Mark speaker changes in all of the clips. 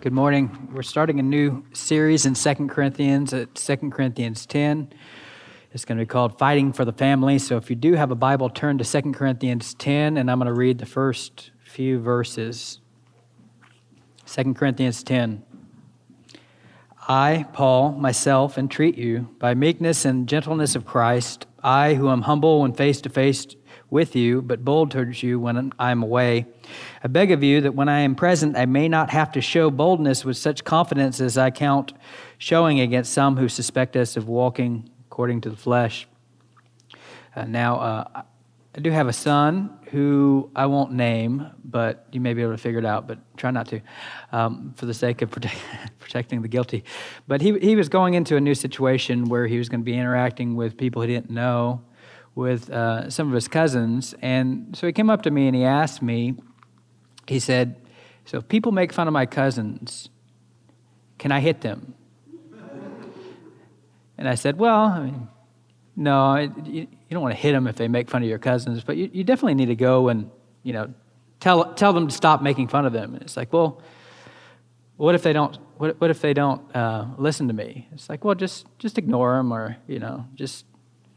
Speaker 1: Good morning. We're starting a new series in 2 Corinthians at 2 Corinthians 10. It's going to be called Fighting for the Family. So if you do have a Bible, turn to 2 Corinthians 10, and I'm going to read the first few verses. 2 Corinthians 10. I, Paul, myself, entreat you, by meekness and gentleness of Christ, I, who am humble when face to face with you, but bold towards you when I am away. I beg of you that when I am present, I may not have to show boldness with such confidence as I count showing against some who suspect us of walking according to the flesh. I do have a son who I won't name, but you may be able to figure it out, but try not to, for the sake of protecting the guilty. But he was going into a new situation where he was going to be interacting with people he didn't know, with some of his cousins. And so he came up to me and he asked me, he said, so if people make fun of my cousins, can I hit them? And I said, well, no, you don't want to hit them if they make fun of your cousins, but you definitely need to go and, tell them to stop making fun of them. And it's like, well, what if they don't? What if they don't listen to me? It's like, well, just ignore them, or just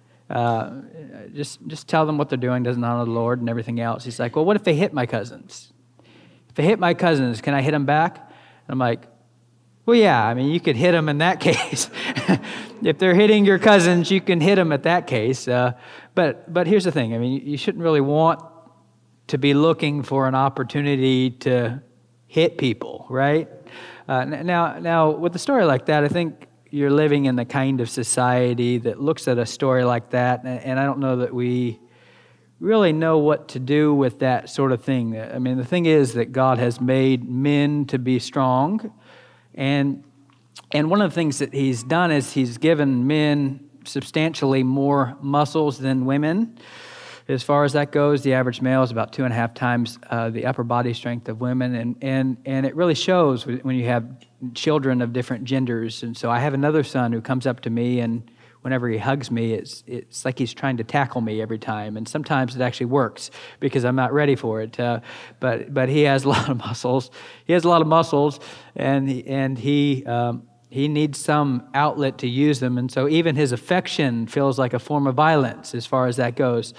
Speaker 1: tell them what they're doing doesn't honor the Lord and everything else. He's like, well, what if they hit my cousins? If they hit my cousins, can I hit them back? And I'm like, well, yeah, you could hit them in that case. If they're hitting your cousins, you can hit them at that case. But here's the thing. You shouldn't really want to be looking for an opportunity to hit people, right? Now, with a story like that, I think you're living in the kind of society that looks at a story like that, and I don't know that we really know what to do with that sort of thing. The thing is that God has made men to be strong, and one of the things that He's done is He's given men substantially more muscles than women. As far as that goes, the average male is about 2.5 times the upper body strength of women, and it really shows when you have children of different genders. And so I have another son who comes up to me, and whenever he hugs me, it's like he's trying to tackle me every time. And sometimes it actually works because I'm not ready for it. But he has a lot of muscles. He has a lot of muscles, and he needs some outlet to use them, and so even his affection feels like a form of violence as far as that goes.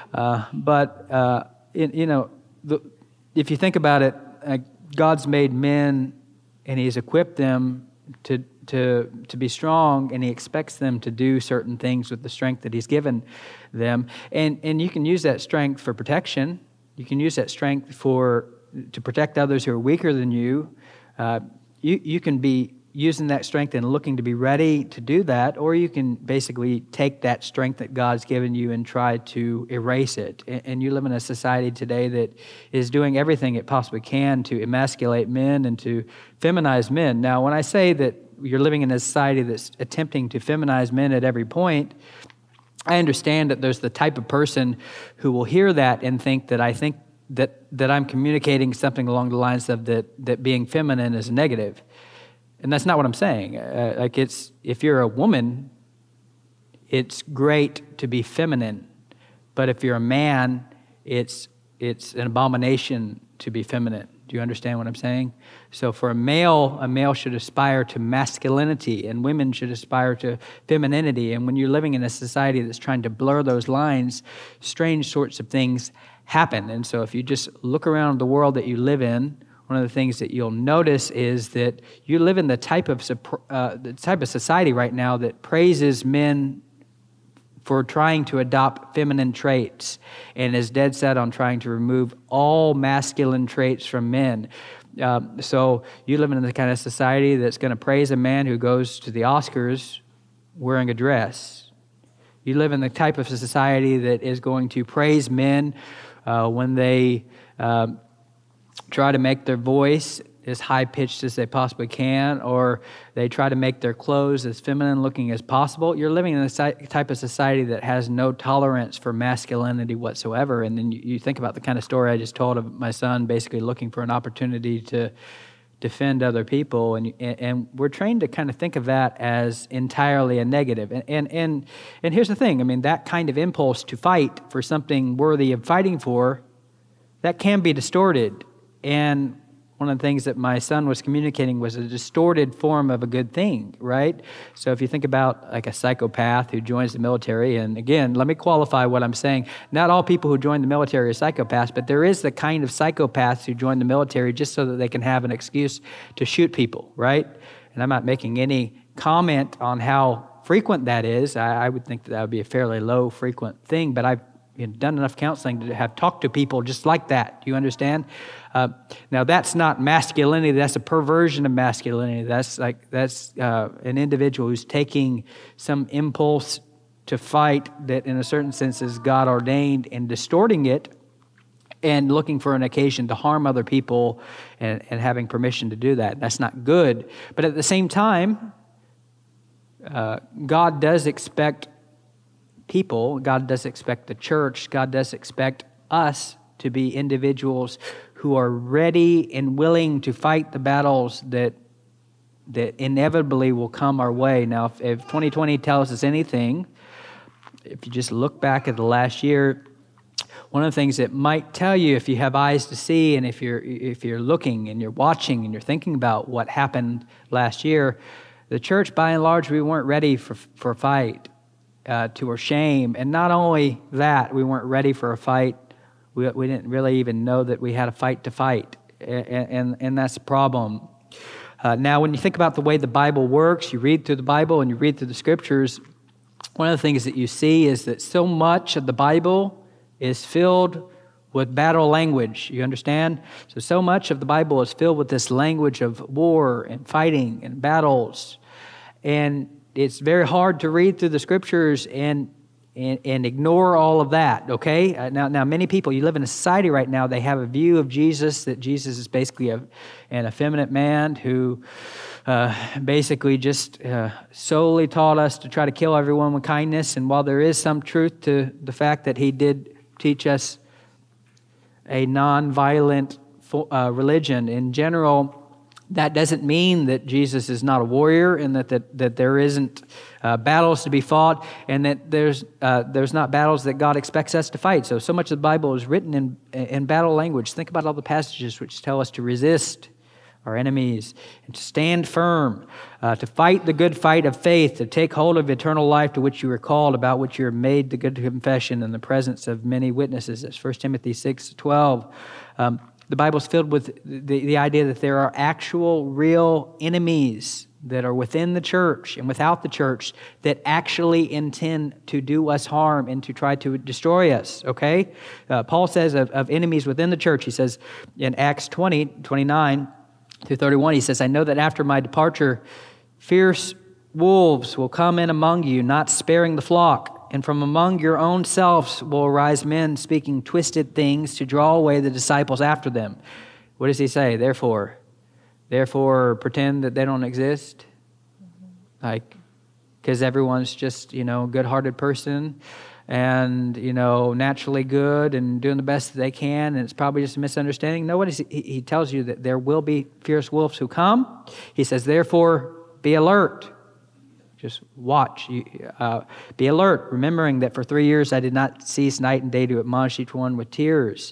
Speaker 1: If you think about it, God's made men, and He's equipped them to be strong, and He expects them to do certain things with the strength that He's given them. And you can use that strength for protection. You can use that strength to protect others who are weaker than you. You can be using that strength and looking to be ready to do that, or you can basically take that strength that God's given you and try to erase it. And you live in a society today that is doing everything it possibly can to emasculate men and to feminize men. Now, when I say that you're living in a society that's attempting to feminize men at every point, I understand that there's the type of person who will hear that and think that I think that I'm communicating something along the lines of that being feminine is negative. And that's not what I'm saying. If you're a woman, it's great to be feminine. But if you're a man, it's an abomination to be feminine. Do you understand what I'm saying? So for a male should aspire to masculinity, and women should aspire to femininity. And when you're living in a society that's trying to blur those lines, strange sorts of things happen. And so if you just look around the world that you live in, one of the things that you'll notice is that you live in the type of society right now that praises men for trying to adopt feminine traits and is dead set on trying to remove all masculine traits from men. So you live in the kind of society that's going to praise a man who goes to the Oscars wearing a dress. You live in the type of society that is going to praise men when they try to make their voice as high-pitched as they possibly can, or they try to make their clothes as feminine-looking as possible. You're living in a type of society that has no tolerance for masculinity whatsoever. And then you think about the kind of story I just told of my son basically looking for an opportunity to defend other people, and we're trained to kind of think of that as entirely a negative. And here's the thing, that kind of impulse to fight for something worthy of fighting for, that can be distorted. And one of the things that my son was communicating was a distorted form of a good thing, right? So if you think about like a psychopath who joins the military, and again, let me qualify what I'm saying. Not all people who join the military are psychopaths, but there is the kind of psychopaths who join the military just so that they can have an excuse to shoot people, right? And I'm not making any comment on how frequent that is. I would think that would be a fairly low frequent thing, but I've done enough counseling to have talked to people just like that. Do you understand? Now, that's not masculinity. That's a perversion of masculinity. That's an individual who's taking some impulse to fight that, in a certain sense, is God ordained and distorting it, and looking for an occasion to harm other people and having permission to do that. That's not good. But at the same time, God does expect people, God does expect the church, God does expect us to be individuals who are ready and willing to fight the battles that inevitably will come our way. Now, if 2020 tells us anything, if you just look back at the last year, one of the things that might tell you, if you have eyes to see, and if you're looking and you're watching and you're thinking about what happened last year, the church, by and large, we weren't ready for a fight, to our shame. And not only that, we weren't ready for a fight. We didn't really even know that we had a fight to fight, and that's a problem. Now, when you think about the way the Bible works, you read through the Bible and you read through the Scriptures, one of the things that you see is that so much of the Bible is filled with battle language. You understand? So much of the Bible is filled with this language of war and fighting and battles. And it's very hard to read through the Scriptures and ignore all of that, okay? Now, many people, you live in a society right now, they have a view of Jesus, that Jesus is basically an effeminate man who basically just solely taught us to try to kill everyone with kindness. And while there is some truth to the fact that he did teach us a non-violent religion in general, that doesn't mean that Jesus is not a warrior, and that there isn't battles to be fought, and that there's not battles that God expects us to fight. So much of the Bible is written in battle language. Think about all the passages which tell us to resist our enemies and to stand firm, to fight the good fight of faith, to take hold of eternal life to which you were called, about which you are made the good confession in the presence of many witnesses. That's 1 Timothy 6:12. The Bible's filled with the idea that there are actual, real enemies that are within the church and without the church that actually intend to do us harm and to try to destroy us, okay? Paul says of enemies within the church, he says in Acts 20:29 through 31, he says, I know that after my departure, fierce wolves will come in among you, not sparing the flock. And from among your own selves will arise men speaking twisted things to draw away the disciples after them. What does he say? Therefore pretend that they don't exist? Like, because everyone's just, a good-hearted person and, naturally good and doing the best that they can, and it's probably just a misunderstanding. No, he tells you that there will be fierce wolves who come. He says, therefore, be alert. Just watch. Be alert, remembering that for 3 years I did not cease night and day to admonish each one with tears.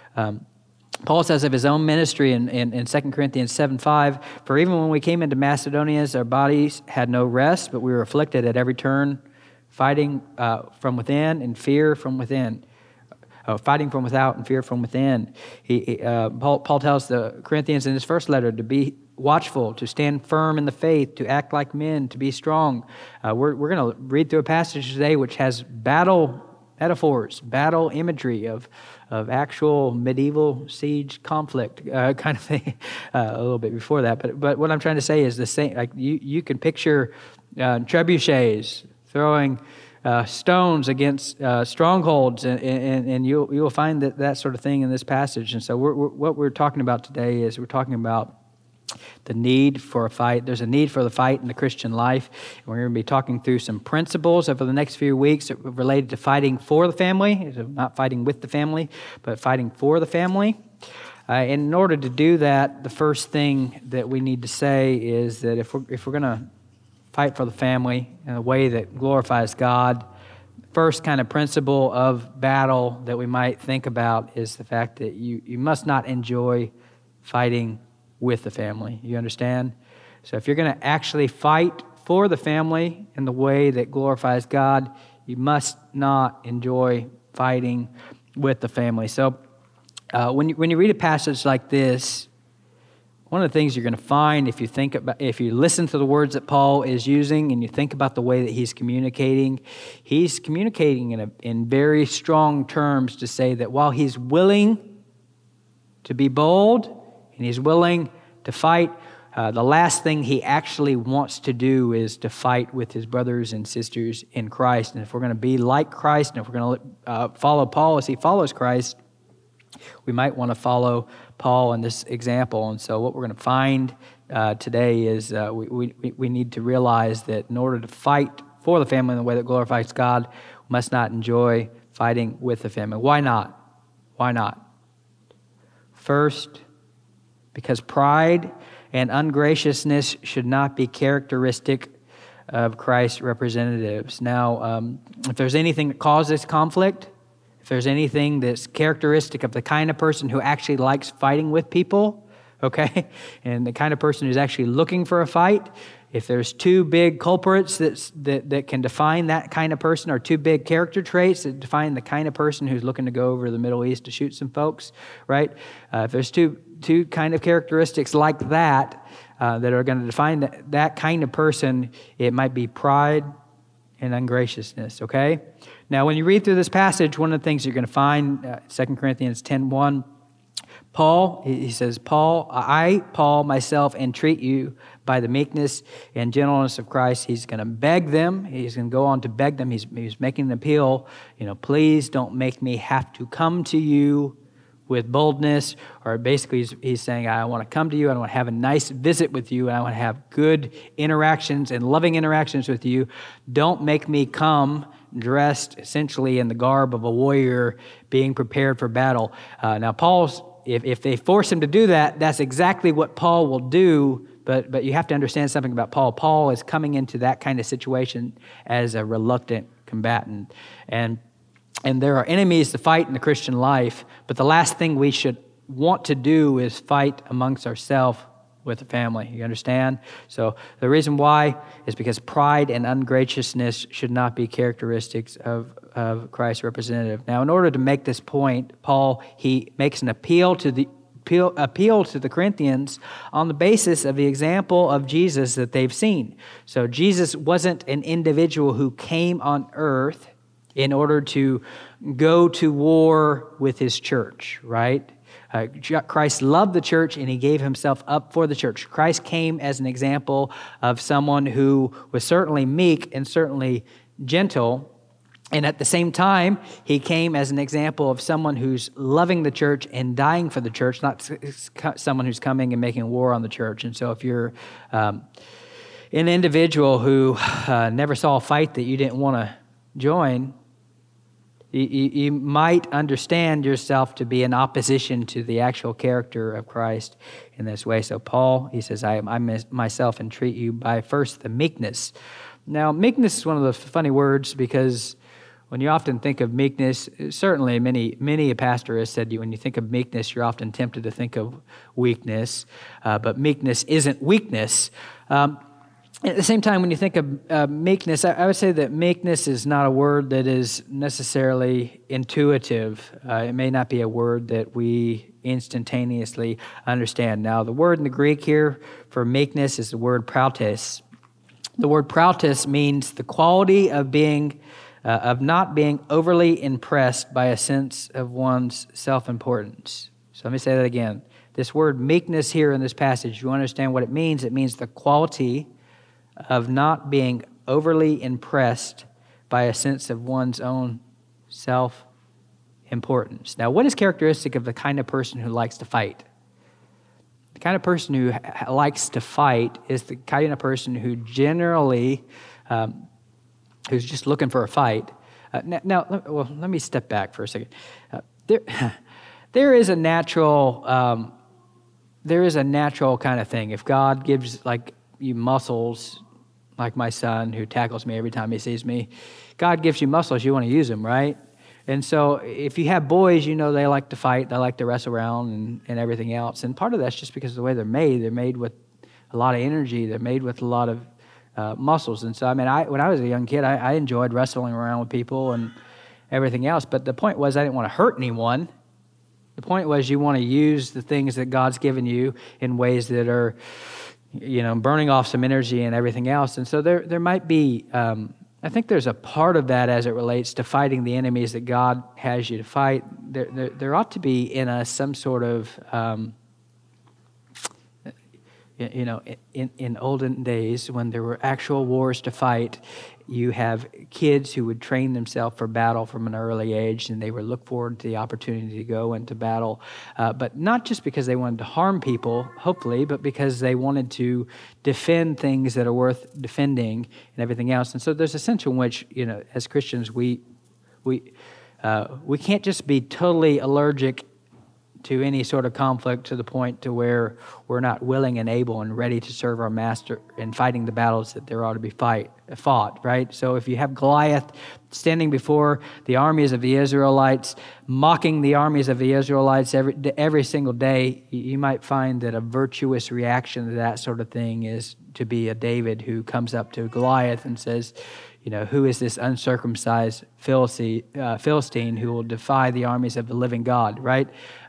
Speaker 1: Paul says of his own ministry in 2 Corinthians 7:5, for even when we came into Macedonia, our bodies had no rest, but we were afflicted at every turn, fighting from within and fear from within. Fighting from without and fear from within. Paul tells the Corinthians in his first letter to be watchful, to stand firm in the faith, to act like men, to be strong. We're going to read through a passage today which has battle metaphors, battle imagery of actual medieval siege conflict kind of thing a little bit before that. But what I'm trying to say is the same. Like you can picture trebuchets throwing stones against strongholds, and you will find that sort of thing in this passage. And so what we're talking about today is we're talking about the need for a fight. There's a need for the fight in the Christian life. And we're going to be talking through some principles over the next few weeks related to fighting for the family, not fighting with the family, but fighting for the family. And in order to do that, the first thing that we need to say is that if we're going to fight for the family in a way that glorifies God, first kind of principle of battle that we might think about is the fact that you must not enjoy fighting with the family. You understand? So if you're going to actually fight for the family in the way that glorifies God, you must not enjoy fighting with the family. So when you read a passage like this, one of the things you're going to find if you listen to the words that Paul is using and you think about the way that he's communicating in very strong terms to say that while he's willing to be bold and he's willing to fight, the last thing he actually wants to do is to fight with his brothers and sisters in Christ. And if we're going to be like Christ, and if we're going to follow Paul as he follows Christ, we might want to follow Paul in this example. And so what we're going to find today is we need to realize that in order to fight for the family in the way that glorifies God, we must not enjoy fighting with the family. Why not? Why not? First, because pride and ungraciousness should not be characteristic of Christ's representatives. Now, if there's anything that causes conflict, if there's anything that's characteristic of the kind of person who actually likes fighting with people, okay, and the kind of person who's actually looking for a fight, if there's two big culprits that can define that kind of person, or two big character traits that define the kind of person who's looking to go over to the Middle East to shoot some folks, right? If there's two kind of characteristics like that that are going to define that kind of person, it might be pride and ungraciousness, okay? Now, when you read through this passage, one of the things you're going to find, 2 Corinthians 10:1, Paul, he says, I, Paul, myself, entreat you by the meekness and gentleness of Christ. He's going to beg them. He's going to go on to beg them. He's making an appeal. Please don't make me have to come to you with boldness. Or basically, he's saying, I want to come to you. I want to have a nice visit with you. And I want to have good interactions and loving interactions with you. Don't make me come dressed essentially in the garb of a warrior being prepared for battle. Now, if they force him to do that, that's exactly what Paul will do, but you have to understand something about Paul. Paul is coming into that kind of situation as a reluctant combatant. And there are enemies to fight in the Christian life, but the last thing we should want to do is fight amongst ourselves with the family. You understand? So the reason why is because pride and ungraciousness should not be characteristics of Christ's representative. Now, in order to make this point, Paul, he makes an appeal to the Corinthians on the basis of the example of Jesus that they've seen. So Jesus wasn't an individual who came on earth in order to go to war with his church, right? Christ loved the church and he gave himself up for the church. Christ came as an example of someone who was certainly meek and certainly gentle. And at the same time, he came as an example of someone who's loving the church and dying for the church, not someone who's coming and making war on the church. And so if you're an individual who never saw a fight that you didn't want to join, you might understand yourself to be in opposition to the actual character of Christ in this way. So Paul, he says, I myself entreat you by first the meekness. Now, meekness is one of the funny words because when you often think of meekness, certainly many a pastor has said when you think of meekness, you're often tempted to think of weakness, but meekness isn't weakness. At the same time, when you think of meekness, I would say that meekness is not a word that is necessarily intuitive. It may not be a word that we instantaneously understand. Now, the word in the Greek here for meekness is the word prautes. The word prautes means the quality of not being overly impressed by a sense of one's self-importance. So let me say that again. This word meekness here in this passage, you understand what it means? It means the quality of not being overly impressed by a sense of one's own self-importance. Now, what is characteristic of the kind of person who likes to fight? The kind of person who likes to fight is the kind of person who generally, who's just looking for a fight. Now, let me step back for a second. There is a natural kind of thing. If God gives you muscles, like my son who tackles me every time he sees me, God gives you muscles, you want to use them, right? And so if you have boys, you know they like to fight, they like to wrestle around and everything else. And part of that's just because of the way they're made. They're made with a lot of energy. They're made with a lot of muscles. And so, I mean, when I was a young kid, I enjoyed wrestling around with people and everything else. But the point was I didn't want to hurt anyone. The point was you want to use the things that God's given you in ways that are, burning off some energy and everything else. And so there might be, I think there's a part of that as it relates to fighting the enemies that God has you to fight. There ought to be in us some sort of, in olden days when there were actual wars to fight, you have kids who would train themselves for battle from an early age, and they would look forward to the opportunity to go into battle, but not just because they wanted to harm people, hopefully, but because they wanted to defend things that are worth defending and everything else. And so there's a sense in which, as Christians, we can't just be totally allergic to any sort of conflict to the point to where we're not willing and able and ready to serve our master in fighting the battles that there ought to be fought, right? So if you have Goliath standing before the armies of the Israelites, mocking the armies of the Israelites every single day, you might find that a virtuous reaction to that sort of thing is to be a David who comes up to Goliath and says, who is this uncircumcised Philistine who will defy the armies of the living God, right?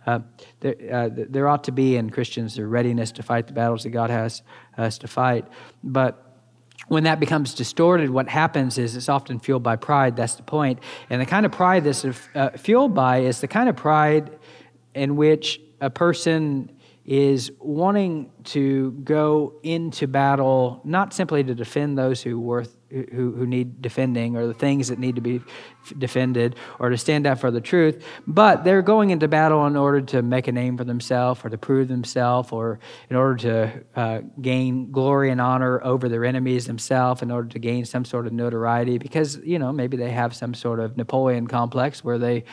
Speaker 1: There ought to be in Christians the readiness to fight the battles that God has us to fight. But when that becomes distorted, what happens is it's often fueled by pride. That's the point. And the kind of pride that's fueled by is the kind of pride in which a person is wanting to go into battle not simply to defend those who need defending or the things that need to be defended or to stand up for the truth, but they're going into battle in order to make a name for themselves or to prove themselves or in order to gain glory and honor over their enemies themselves, in order to gain some sort of notoriety because, maybe they have some sort of Napoleon complex where they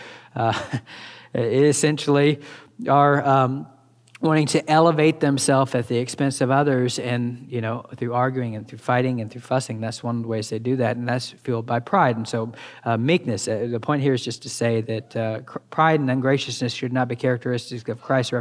Speaker 1: essentially are wanting to elevate themselves at the expense of others, and through arguing and through fighting and through fussing, that's one of the ways they do that, and that's fueled by pride. And so meekness, the point here is just to say that pride and ungraciousness should not be characteristics of Christ's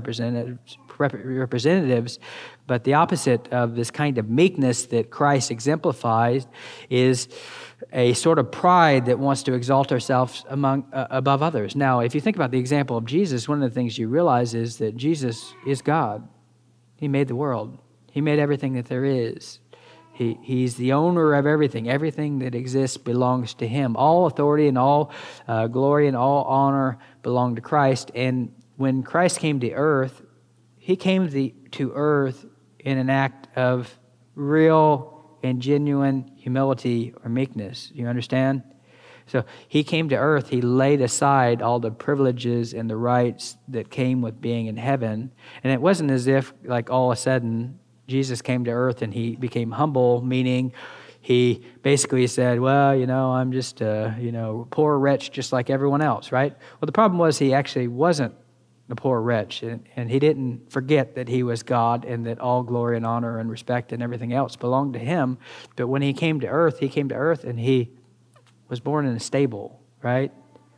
Speaker 1: representatives, but the opposite of this kind of meekness that Christ exemplifies is a sort of pride that wants to exalt ourselves above others. Now, if you think about the example of Jesus, one of the things you realize is that Jesus is God. He made the world. He made everything that there is. He's the owner of everything. Everything that exists belongs to Him. All authority and all glory and all honor belong to Christ. And when Christ came to earth, He came to earth in an act of real and genuine humility or meekness. You understand? So He came to earth. He laid aside all the privileges and the rights that came with being in heaven. And it wasn't as if, like, all of a sudden, Jesus came to earth and He became humble, meaning He basically said, well, I'm just a, poor wretch just like everyone else, right? Well, the problem was He actually wasn't a poor wretch, and He didn't forget that He was God and that all glory and honor and respect and everything else belonged to Him. But when He came to earth and He was born in a stable, right?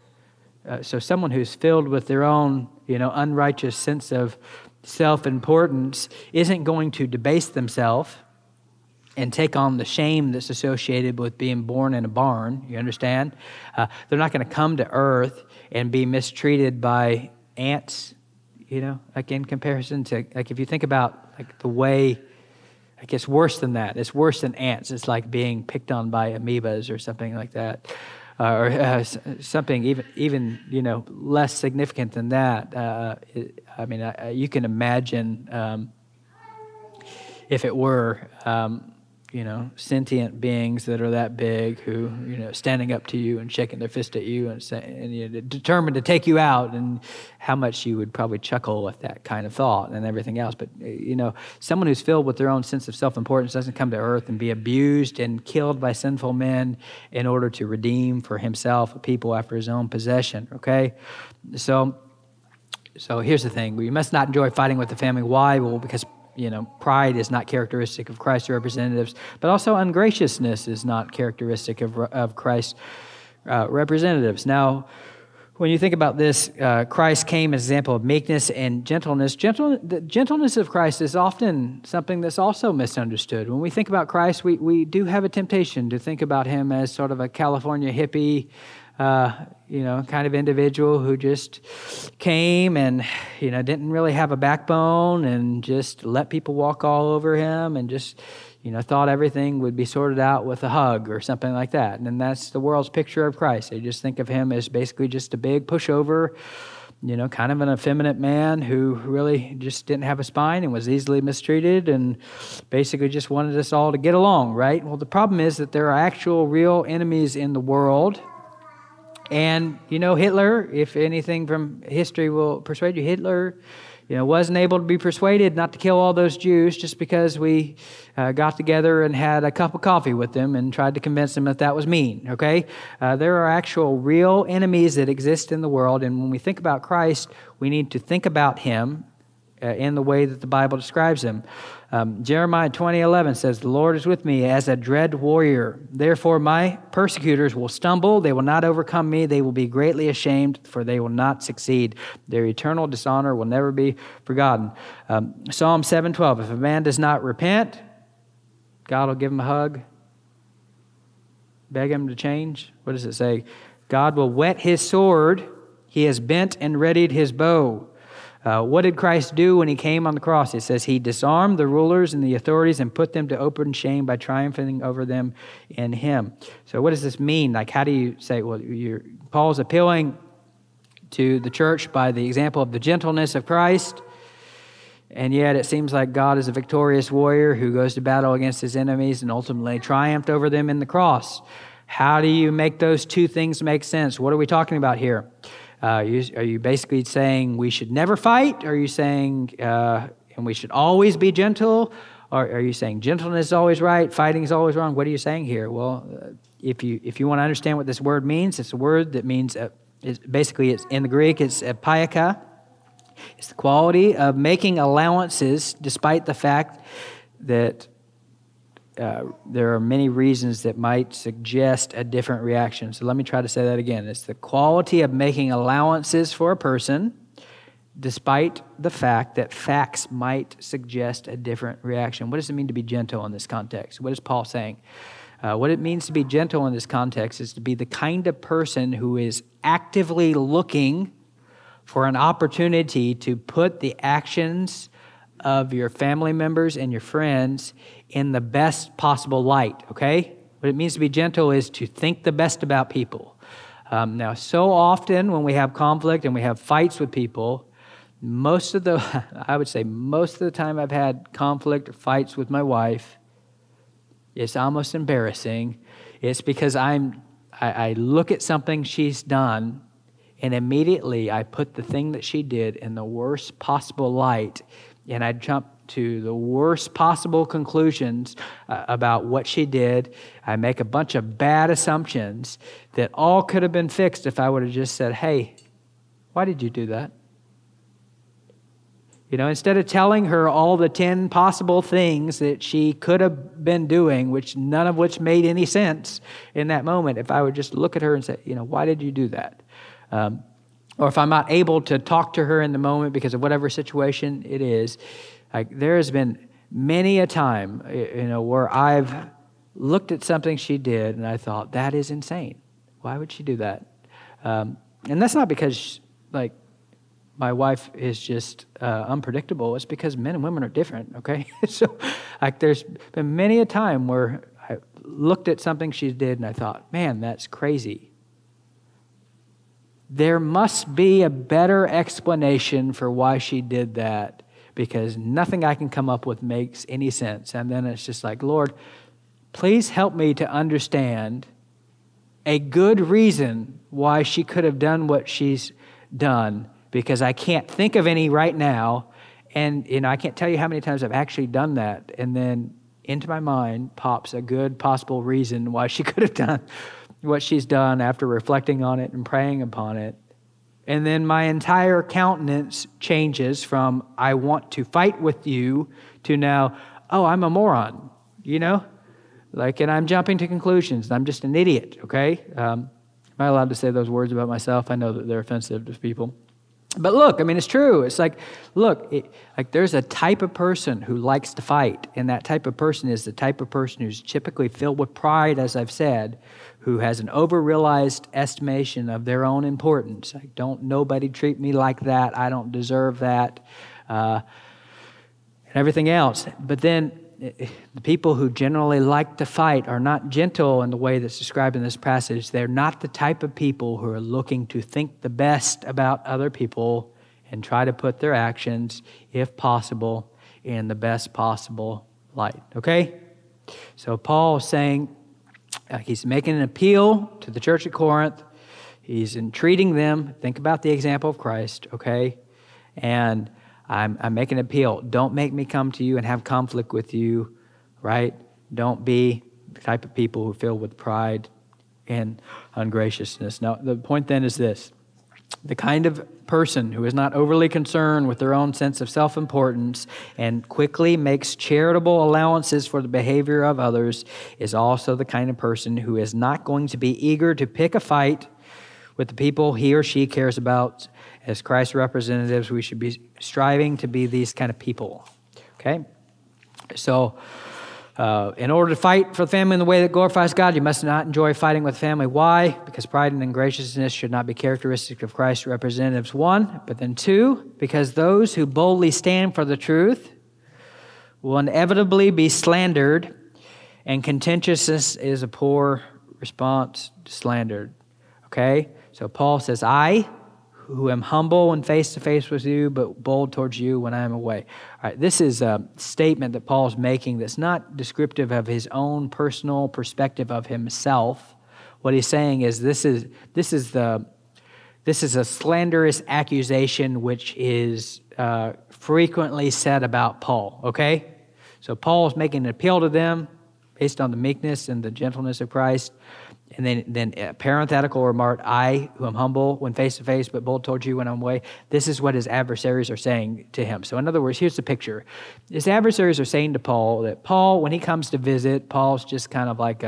Speaker 1: So someone who's filled with their own, unrighteous sense of self-importance isn't going to debase themselves and take on the shame that's associated with being born in a barn, you understand? They're not going to come to earth and be mistreated by ants, like in comparison to, like if you think about like the way, like it's worse than that. It's worse than ants. It's like being picked on by amoebas or something like that, or something even less significant than that. You can imagine if it were sentient beings that are that big who, standing up to you and shaking their fist at you and determined to take you out, and how much you would probably chuckle at that kind of thought and everything else. But, someone who's filled with their own sense of self-importance doesn't come to earth and be abused and killed by sinful men in order to redeem for himself a people after his own possession, okay? So here's the thing. We must not enjoy fighting with the family. Why? Well, because pride is not characteristic of Christ's representatives, but also ungraciousness is not characteristic of Christ's representatives. Now, When you think about this, Christ came as an example of meekness and gentleness. The gentleness of Christ is often something that's also misunderstood. When we think about Christ, we do have a temptation to think about him as sort of a California hippie, kind of individual who just came and, didn't really have a backbone and just let people walk all over him and just, thought everything would be sorted out with a hug or something like that. And that's the world's picture of Christ. They just think of him as basically just a big pushover, kind of an effeminate man who really just didn't have a spine and was easily mistreated and basically just wanted us all to get along, right? Well, the problem is that there are actual real enemies in the world. And, Hitler, if anything from history will persuade you, Hitler, wasn't able to be persuaded not to kill all those Jews just because we got together and had a cup of coffee with them and tried to convince them that was mean, okay? There are actual real enemies that exist in the world, and when we think about Christ, we need to think about him in the way that the Bible describes him. Jeremiah 20:11 says, "The Lord is with me as a dread warrior. Therefore my persecutors will stumble. They will not overcome me. They will be greatly ashamed, for they will not succeed. Their eternal dishonor will never be forgotten." Psalm 7:12, "If a man does not repent, God will give him a hug, beg him to change." What does it say? "God will whet his sword. He has bent and readied his bow." What did Christ do when he came on the cross? It says he disarmed the rulers and the authorities and put them to open shame by triumphing over them in him. So what does this mean? Like, how do you say, well, Paul's appealing to the church by the example of the gentleness of Christ, and yet it seems like God is a victorious warrior who goes to battle against his enemies and ultimately triumphed over them in the cross. How do you make those two things make sense? What are we talking about here? Are you basically saying we should never fight? Are you saying and we should always be gentle? Or are you saying gentleness is always right, fighting is always wrong? What are you saying here? Well, if you want to understand what this word means, it's a word that means, it's in the Greek, it's epiaka. It's the quality of making allowances despite the fact that there are many reasons that might suggest a different reaction. So let me try to say that again. It's the quality of making allowances for a person despite the fact that facts might suggest a different reaction. What does it mean to be gentle in this context? What is Paul saying? What it means to be gentle in this context is to be the kind of person who is actively looking for an opportunity to put the actions of your family members and your friends in the best possible light, okay? What it means to be gentle is to think the best about people. Now, so often when we have conflict and we have fights with people, I would say most of the time I've had conflict or fights with my wife, it's almost embarrassing. It's because I look at something she's done and immediately I put the thing that she did in the worst possible light, and I jump to the worst possible conclusions about what she did. I make a bunch of bad assumptions that all could have been fixed if I would have just said, "Hey, why did you do that?" Instead of telling her all the 10 possible things that she could have been doing, none of which made any sense in that moment, if I would just look at her and say, "Why did you do that?" Or if I'm not able to talk to her in the moment because of whatever situation it is, there has been many a time, where I've looked at something she did and I thought, that is insane. Why would she do that? And that's not because, my wife is just unpredictable. It's because men and women are different, okay? So, there's been many a time where I looked at something she did and I thought, man, that's crazy. There must be a better explanation for why she did that, because nothing I can come up with makes any sense. And then it's just like, Lord, please help me to understand a good reason why she could have done what she's done, because I can't think of any right now. And, I can't tell you how many times I've actually done that. And then into my mind pops a good possible reason why she could have done what she's done after reflecting on it and praying upon it. And then my entire countenance changes from, I want to fight with you, to now, oh, I'm a moron, and I'm jumping to conclusions. I'm just an idiot, okay? Am I allowed to say those words about myself? I know that they're offensive to people. But look, I mean, it's true. It's like, look, there's a type of person who likes to fight, and that type of person is the type of person who's typically filled with pride, as I've said, who has an over-realized estimation of their own importance. Like, don't nobody treat me like that. I don't deserve that, and everything else. But then the people who generally like to fight are not gentle in the way that's described in this passage. They're not the type of people who are looking to think the best about other people and try to put their actions, if possible, in the best possible light. Okay? So Paul is saying, he's making an appeal to the church at Corinth. He's entreating them. Think about the example of Christ, okay? And I'm making an appeal. Don't make me come to you and have conflict with you, right? Don't be the type of people who are filled with pride and ungraciousness. Now, the point then is this. The kind of person who is not overly concerned with their own sense of self-importance and quickly makes charitable allowances for the behavior of others is also the kind of person who is not going to be eager to pick a fight with the people he or she cares about. As Christ's representatives, we should be striving to be these kind of people, okay? So, in order to fight for the family in the way that glorifies God, you must not enjoy fighting with family. Why? Because pride and ungraciousness should not be characteristic of Christ's representatives. 1, but then 2, because those who boldly stand for the truth will inevitably be slandered, and contentiousness is a poor response to slander. Okay? So Paul says, I, who am humble when face-to-face with you, but bold towards you when I am away. All right, this is a statement that Paul's making that's not descriptive of his own personal perspective of himself. What he's saying is this is a slanderous accusation which is frequently said about Paul, okay? So Paul is making an appeal to them based on the meekness and the gentleness of Christ. And then a parenthetical remark, I, who am humble when face-to-face, but bold towards you when I'm away. This is what his adversaries are saying to him. So in other words, here's the picture. His adversaries are saying to Paul that Paul, when he comes to visit, Paul's just kind of like,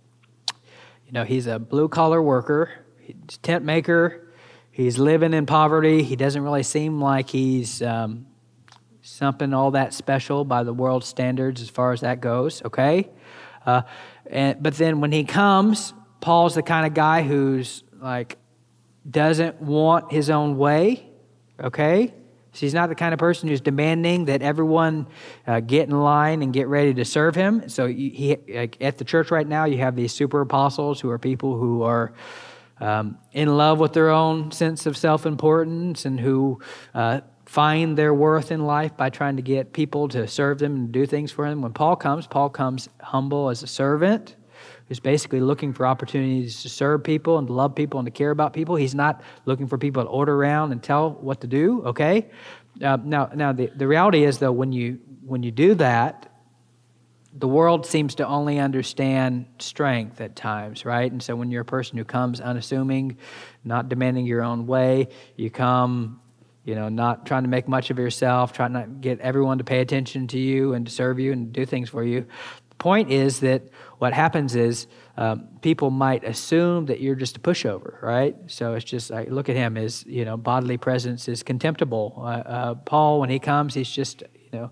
Speaker 1: he's a blue-collar worker. He's a tent maker. He's living in poverty. He doesn't really seem like he's something all that special by the world's standards as far as that goes, okay? But then when he comes, Paul's the kind of guy who's like doesn't want his own way, okay? So he's not the kind of person who's demanding that everyone get in line and get ready to serve him. So at the church right now, you have these super apostles who are people who are in love with their own sense of self-importance and who find their worth in life by trying to get people to serve them and do things for them. When Paul comes humble as a servant who's basically looking for opportunities to serve people and to love people and to care about people. He's not looking for people to order around and tell what to do, okay? Now the reality is, though, when you do that, the world seems to only understand strength at times, right? And so when you're a person who comes unassuming, not demanding your own way, you come not trying to make much of yourself, trying not to get everyone to pay attention to you and to serve you and do things for you. The point is that what happens is people might assume that you're just a pushover, right? So it's just like, look at him, his bodily presence is contemptible. Paul, when he comes, he's just,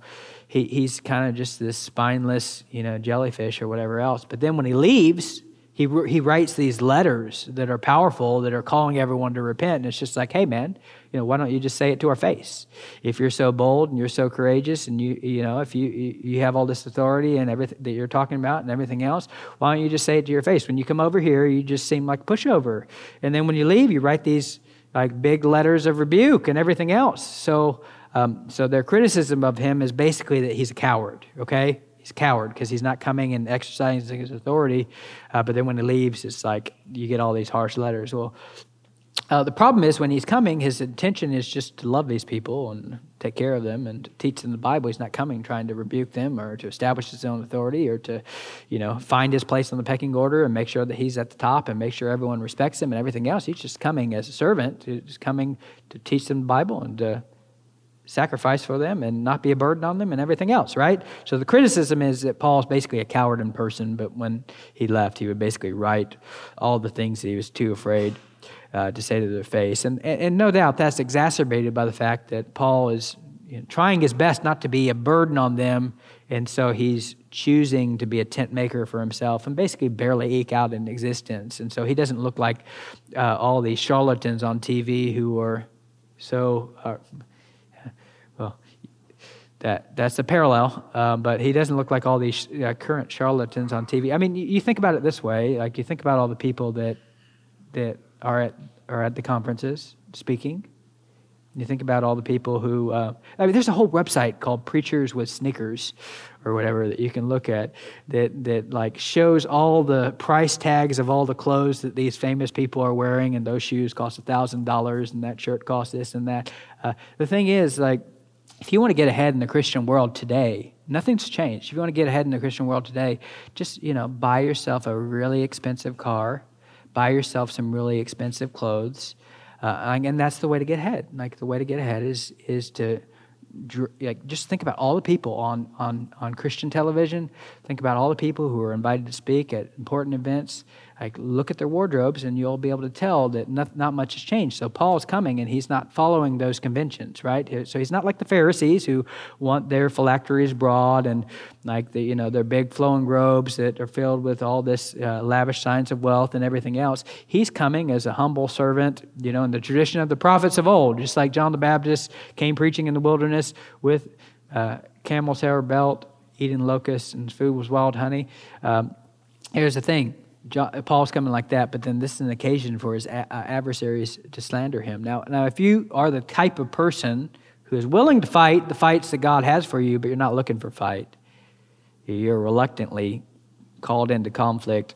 Speaker 1: he's kind of just this spineless, jellyfish or whatever else. But then when he leaves, he writes these letters that are powerful, that are calling everyone to repent. And it's just like, hey, man, why don't you just say it to our face? If you're so bold and you're so courageous and if you have all this authority and everything that you're talking about and everything else, why don't you just say it to your face? When you come over here, you just seem like a pushover. And then when you leave, you write these like big letters of rebuke and everything else. So their criticism of him is basically that he's a coward, okay? He's a coward because he's not coming and exercising his authority. But then when he leaves, it's like you get all these harsh letters. Well, the problem is when he's coming, his intention is just to love these people and take care of them and to teach them the Bible. He's not coming trying to rebuke them or to establish his own authority or to, find his place on the pecking order and make sure that he's at the top and make sure everyone respects him and everything else. He's just coming as a servant. He's coming to teach them the Bible and to sacrifice for them and not be a burden on them and everything else, right? So the criticism is that Paul's basically a coward in person, but when he left, he would basically write all the things that he was too afraid to say to their face. And no doubt that's exacerbated by the fact that Paul is trying his best not to be a burden on them, and so he's choosing to be a tent maker for himself and basically barely eke out an existence. And so he doesn't look like all these charlatans on TV who are so, that's a parallel, but he doesn't look like all these current charlatans on TV. I mean, you think about it this way, like you think about all the people that are at the conferences speaking. You think about all the people who, there's a whole website called Preachers with Sneakers or whatever that you can look at that like shows all the price tags of all the clothes that these famous people are wearing, and those shoes cost $1,000 and that shirt costs this and that. The thing is, like, if you want to get ahead in the Christian world today, nothing's changed. If you want to get ahead in the Christian world today, just, buy yourself a really expensive car, buy yourself some really expensive clothes, and that's the way to get ahead. Like, the way to get ahead is to just think about all the people on Christian television. Think about all the people who are invited to speak at important events. Like, look at their wardrobes, and you'll be able to tell that not much has changed. So Paul's coming, and he's not following those conventions, right? So he's not like the Pharisees who want their phylacteries broad and like their big flowing robes that are filled with all this lavish signs of wealth and everything else. He's coming as a humble servant, in the tradition of the prophets of old, just like John the Baptist came preaching in the wilderness with camel's hair belt, eating locusts, and his food was wild honey. Here's the thing. Paul's coming like that, but then this is an occasion for his adversaries to slander him. Now, if you are the type of person who is willing to fight the fights that God has for you, but you're not looking for fight, you're reluctantly called into conflict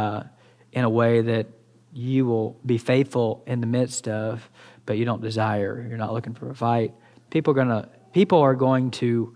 Speaker 1: in a way that you will be faithful in the midst of, but you don't desire. You're not looking for a fight. People are going to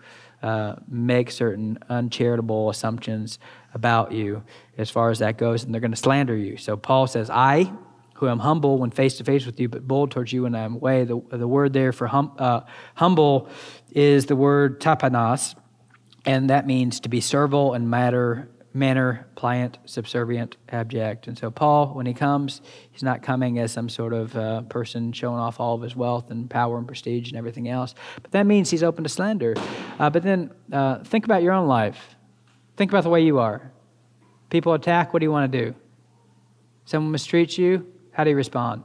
Speaker 1: make certain uncharitable assumptions about you as far as that goes, and they're going to slander you. So Paul says, I, who am humble when face to face with you, but bold towards you when I am away. The word there for humble is the word tapanos, and that means to be servile in manner, pliant, subservient, abject. And so Paul, when he comes, he's not coming as some sort of person showing off all of his wealth and power and prestige and everything else. But that means he's open to slander. But then think about your own life. Think about the way you are. People attack, what do you want to do? Someone mistreats you, how do you respond?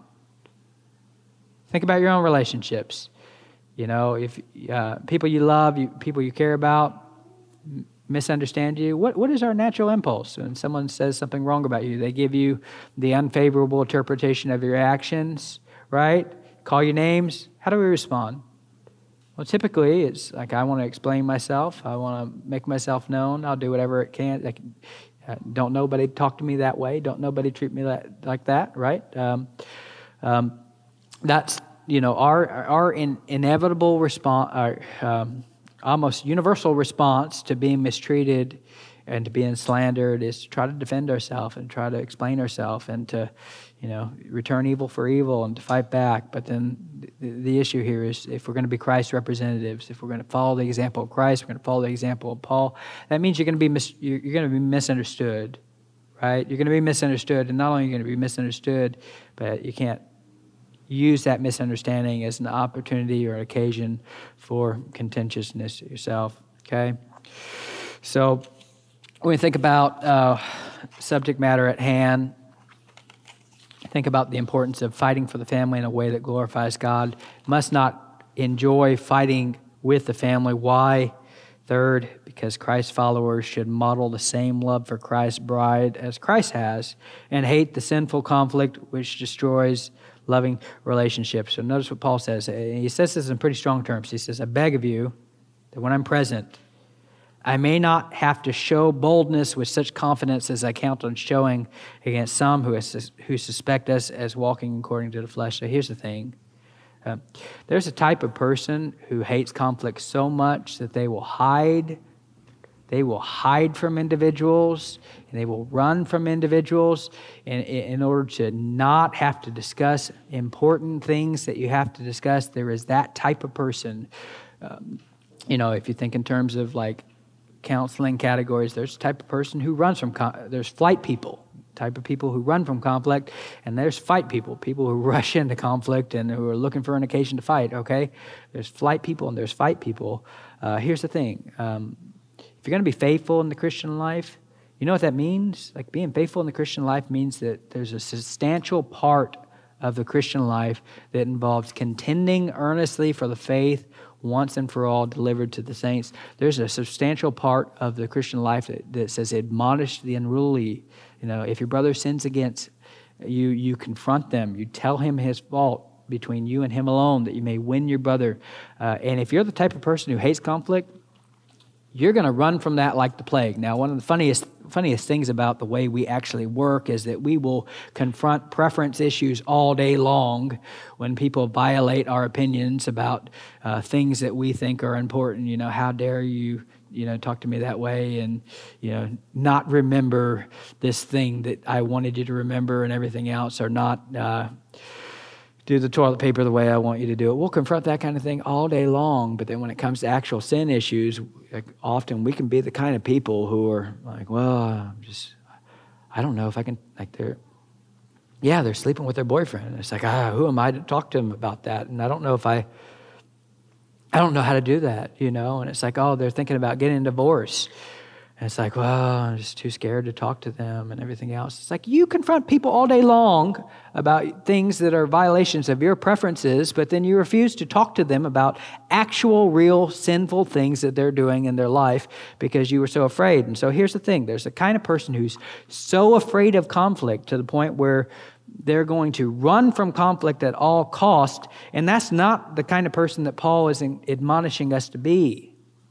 Speaker 1: Think about your own relationships. If people you love, people you care about, misunderstand you, what is our natural impulse? When someone says something wrong about you, they give you the unfavorable interpretation of your actions, right? Call you names. How do we respond? Well, typically, it's like, I want to explain myself. I want to make myself known. I'll do whatever it can. Don't nobody talk to me that way. Don't nobody treat me like that, right? That's, our inevitable response, almost universal response to being mistreated and to being slandered is to try to defend ourselves and try to explain ourselves and to, return evil for evil and to fight back. But then the issue here is, if we're going to be Christ's representatives, if we're going to follow the example of Christ, we're going to follow the example of Paul, that means you're going to be misunderstood, right? You're going to be misunderstood, and not only are you going to be misunderstood, but you can't use that misunderstanding as an opportunity or an occasion for contentiousness yourself, okay? So when we think about subject matter at hand, think about the importance of fighting for the family in a way that glorifies God. Must not enjoy fighting with the family. Why? Third, because Christ's followers should model the same love for Christ's bride as Christ has, and hate the sinful conflict which destroys loving relationships. So notice what Paul says. He says this in pretty strong terms. He says, I beg of you that when I'm present, I may not have to show boldness with such confidence as I count on showing against some who suspect us as walking according to the flesh. So here's the thing. There's a type of person who hates conflict so much that they will hide. They will hide from individuals, and they will run from individuals in order to not have to discuss important things that you have to discuss. There is that type of person If you think in terms of like counseling categories, there's a type of person who runs from, there's flight people, type of people who run from conflict, and there's fight people who rush into conflict and who are looking for an occasion to fight, okay? There's flight people and there's fight people. Here's the thing. If you're going to be faithful in the Christian life, you know what that means? Like being faithful in the Christian life means that there's a substantial part of the Christian life that involves contending earnestly for the faith once and for all delivered to the saints. There's a substantial part of the Christian life that says admonish the unruly. If your brother sins against you, you confront them. You tell him his fault between you and him alone, that you may win your brother. And if you're the type of person who hates conflict, you're going to run from that like the plague. Now, one of the funniest things about the way we actually work is that we will confront preference issues all day long when people violate our opinions about things that we think are important. How dare you, talk to me that way and, not remember this thing that I wanted you to remember and everything else, or not do the toilet paper the way I want you to do it. We'll confront that kind of thing all day long, but then when it comes to actual sin issues, often we can be the kind of people who are like, well, I don't know if I can, they're sleeping with their boyfriend. And it's like, who am I to talk to them about that? And I don't know how to do that, And it's like, they're thinking about getting a divorce. And it's like, well, I'm just too scared to talk to them and everything else. It's like you confront people all day long about things that are violations of your preferences, but then you refuse to talk to them about actual, real, sinful things that they're doing in their life because you were so afraid. And so here's the thing. There's a kind of person who's so afraid of conflict to the point where they're going to run from conflict at all cost, and that's not the kind of person that Paul is admonishing us to be.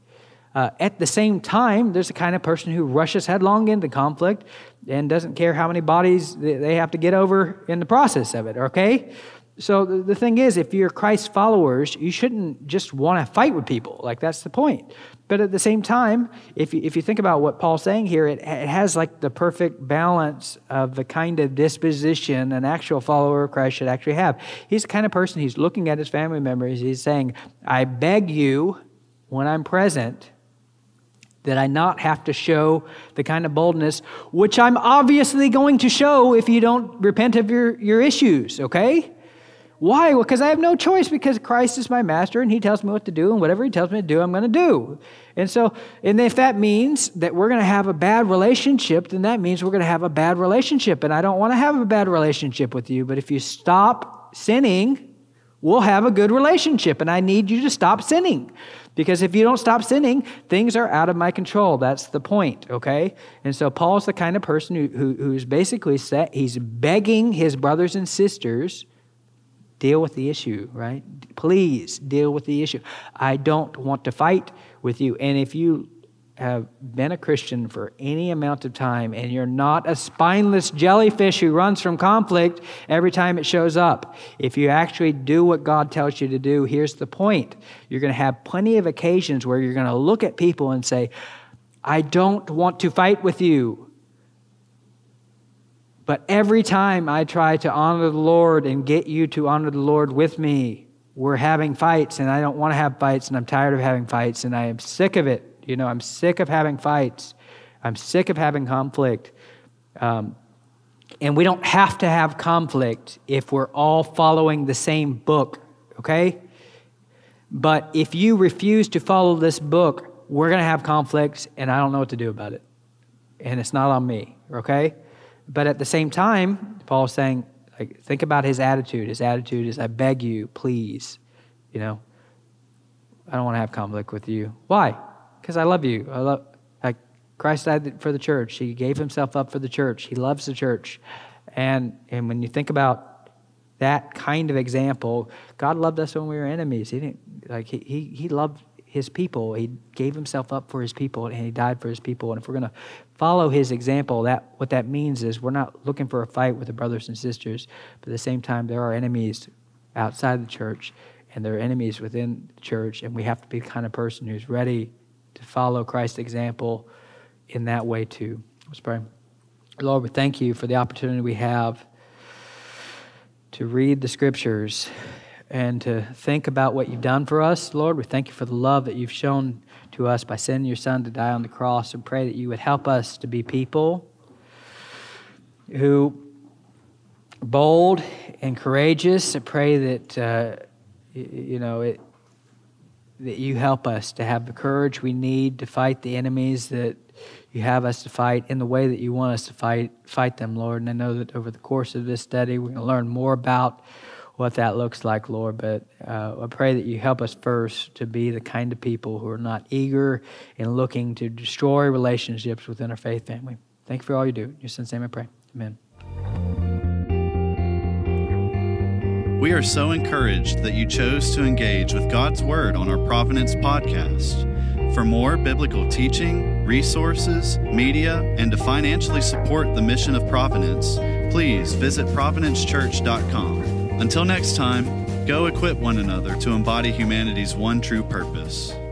Speaker 1: At the same time, there's a kind of person who rushes headlong into conflict and doesn't care how many bodies they have to get over in the process of it, okay? So the thing is, if you're Christ followers, you shouldn't just want to fight with people. Like, that's the point. But at the same time, if you think about what Paul's saying here, it has like the perfect balance of the kind of disposition an actual follower of Christ should actually have. He's the kind of person, he's looking at his family members, he's saying, I beg you, when I'm present, that I not have to show the kind of boldness which I'm obviously going to show if you don't repent of your issues, okay? Why? Well, because I have no choice, because Christ is my master and he tells me what to do, and whatever he tells me to do, I'm going to do. And if that means that we're going to have a bad relationship, then that means we're going to have a bad relationship, and I don't want to have a bad relationship with you, but if you stop sinning, we'll have a good relationship, and I need you to stop sinning. Because if you don't stop sinning, things are out of my control. That's the point, okay? And so Paul's the kind of person who's basically he's begging his brothers and sisters, deal with the issue, right? Please deal with the issue. I don't want to fight with you. And if you have been a Christian for any amount of time and you're not a spineless jellyfish who runs from conflict every time it shows up, if you actually do what God tells you to do, here's the point. You're going to have plenty of occasions where you're going to look at people and say, I don't want to fight with you. But every time I try to honor the Lord and get you to honor the Lord with me, we're having fights, and I don't want to have fights, and I'm tired of having fights, and I am sick of it. I'm sick of having fights. I'm sick of having conflict. And we don't have to have conflict if we're all following the same book, okay? But if you refuse to follow this book, we're going to have conflicts, and I don't know what to do about it. And it's not on me, okay? But at the same time, Paul's saying, think about his attitude. His attitude is, I beg you, please, I don't want to have conflict with you. Why? Because I love you. Christ died for the church. He gave himself up for the church. He loves the church. And when you think about that kind of example, God loved us when we were enemies. He didn't he loved his people. He gave himself up for his people, and he died for his people. And if we're going to follow his example, what that means is we're not looking for a fight with the brothers and sisters, but at the same time, there are enemies outside the church, and there are enemies within the church, and we have to be the kind of person who's ready to follow Christ's example in that way too. Let's pray. Lord, we thank you for the opportunity we have to read the Scriptures and to think about what you've done for us, Lord. We thank you for the love that you've shown to us by sending your Son to die on the cross, and pray that you would help us to be people who are bold and courageous. I pray that, that you help us to have the courage we need to fight the enemies that you have us to fight in the way that you want us to fight them, Lord. And I know that over the course of this study, we're going to learn more about what that looks like, Lord. But I pray that you help us first to be the kind of people who are not eager and looking to destroy relationships within our faith family. Thank you for all you do. In your Son's name I pray. Amen.
Speaker 2: We are so encouraged that you chose to engage with God's Word on our Providence podcast. For more biblical teaching, resources, media, and to financially support the mission of Providence, please visit providencechurch.com. Until next time, go equip one another to embody humanity's one true purpose.